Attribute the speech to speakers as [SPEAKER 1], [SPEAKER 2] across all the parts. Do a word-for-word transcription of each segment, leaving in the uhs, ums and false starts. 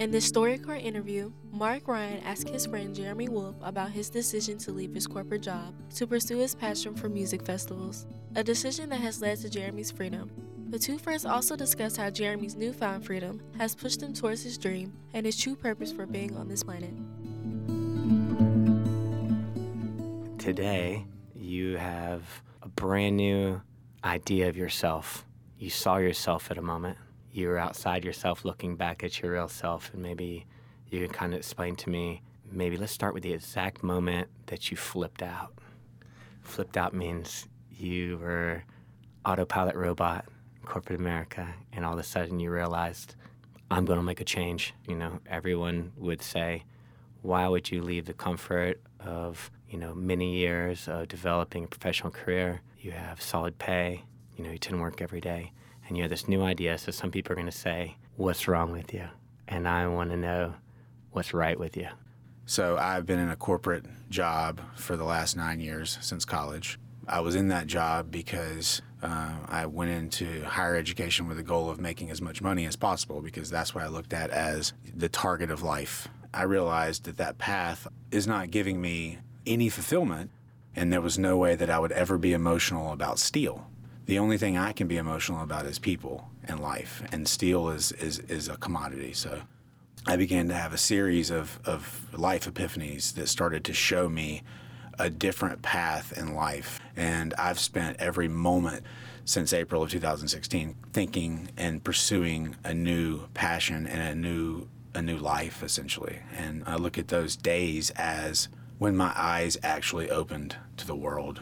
[SPEAKER 1] In this StoryCorps interview, Mark Ryan asked his friend Jeremy Wolf about his decision to leave his corporate job to pursue his passion for music festivals, a decision that has led to Jeremy's freedom. The two friends also discuss how Jeremy's newfound freedom has pushed him towards his dream and his true purpose for being on this planet.
[SPEAKER 2] Today, you have a brand new idea of yourself. You saw yourself at a moment. You were outside yourself looking back at your real self, and maybe you can kind of explain to me, maybe let's start with the exact moment that you flipped out. Flipped out means you were autopilot robot in corporate America, and all of a sudden you realized, I'm going to make a change. You know, everyone would say, why would you leave the comfort of, you know, many years of developing a professional career? You have solid pay, you know, you didn't work every day. And you have this new idea, so some people are going to say, what's wrong with you? And I want to know what's right with you.
[SPEAKER 3] So I've been in a corporate job for the last nine years since college. I was in that job because uh, I went into higher education with the goal of making as much money as possible, because that's what I looked at as the target of life. I realized that that path is not giving me any fulfillment, and there was no way that I would ever be emotional about steel. The only thing I can be emotional about is people and life, and steel is, is, is a commodity. So I began to have a series of, of life epiphanies that started to show me a different path in life. And I've spent every moment since April of two thousand sixteen thinking and pursuing a new passion and a new, a new life, essentially. And I look at those days as when my eyes actually opened to the world.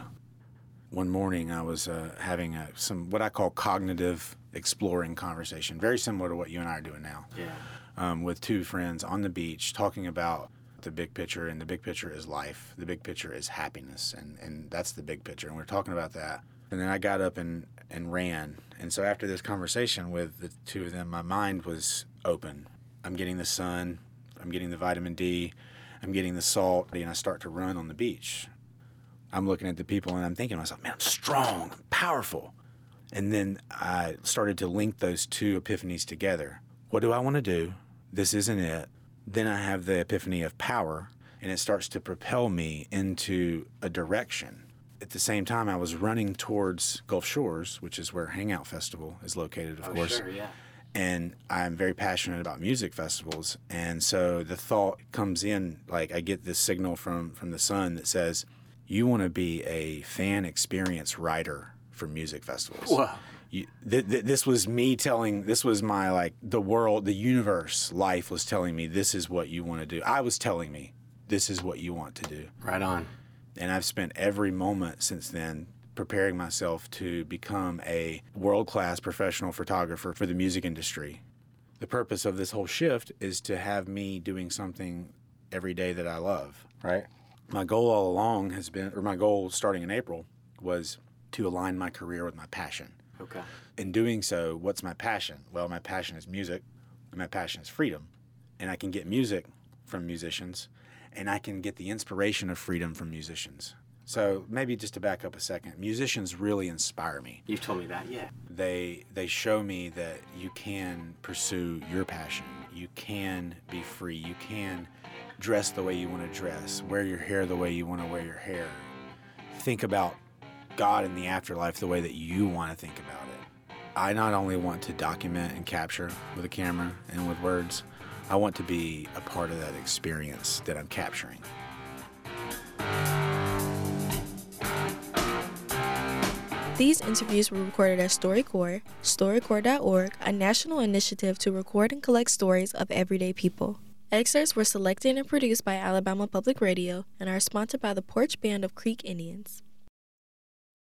[SPEAKER 3] One morning I was uh, having a, some what I call cognitive exploring conversation, very similar to what you and I are doing now,
[SPEAKER 2] Yeah.
[SPEAKER 3] um, with two friends on the beach talking about the big picture, and the big picture is life. The big picture is happiness, and, and that's the big picture, and we're talking about that. And then I got up and, and ran, and so after this conversation with the two of them, my mind was open. I'm getting the sun, I'm getting the vitamin D, I'm getting the salt, and I start to run on the beach. I'm looking at the people and I'm thinking to myself, man, I'm strong, I'm powerful. And then I started to link those two epiphanies together. What do I want to do? This isn't it. Then I have the epiphany of power, and it starts to propel me into a direction. At the same time, I was running towards Gulf Shores, which is where Hangout Festival is located, of
[SPEAKER 2] Oh,
[SPEAKER 3] course.
[SPEAKER 2] sure, yeah.
[SPEAKER 3] And I'm very passionate about music festivals. And so the thought comes in, like I get this signal from, from the sun that says, you want to be a fan experience writer for music festivals.
[SPEAKER 2] Whoa.
[SPEAKER 3] You, th- th- this was me telling, this was my, like, the world, the universe, life was telling me, this is what you want to do. I was telling me, this is what you want to do.
[SPEAKER 2] Right on.
[SPEAKER 3] And I've spent every moment since then preparing myself to become a world-class professional photographer for the music industry. The purpose of this whole shift is to have me doing something every day that I love, right? My goal all along has been, or my goal starting in April, was to align my career with my passion.
[SPEAKER 2] Okay.
[SPEAKER 3] In doing so, what's my passion? Well, my passion is music, and my passion is freedom. And I can get music from musicians, and I can get the inspiration of freedom from musicians. So maybe just to back up a second, musicians really inspire me.
[SPEAKER 2] You've told me that, yeah.
[SPEAKER 3] They they show me that you can pursue your passion. You can be free. You can dress the way you want to dress, wear your hair the way you want to wear your hair. Think about God in the afterlife the way that you want to think about it. I not only want to document and capture with a camera and with words, I want to be a part of that experience that I'm capturing.
[SPEAKER 1] These interviews were recorded at StoryCorps, StoryCorps dot org, a national initiative to record and collect stories of everyday people. Excerpts were selected and produced by Alabama Public Radio and are sponsored by the Porch Band of Creek Indians.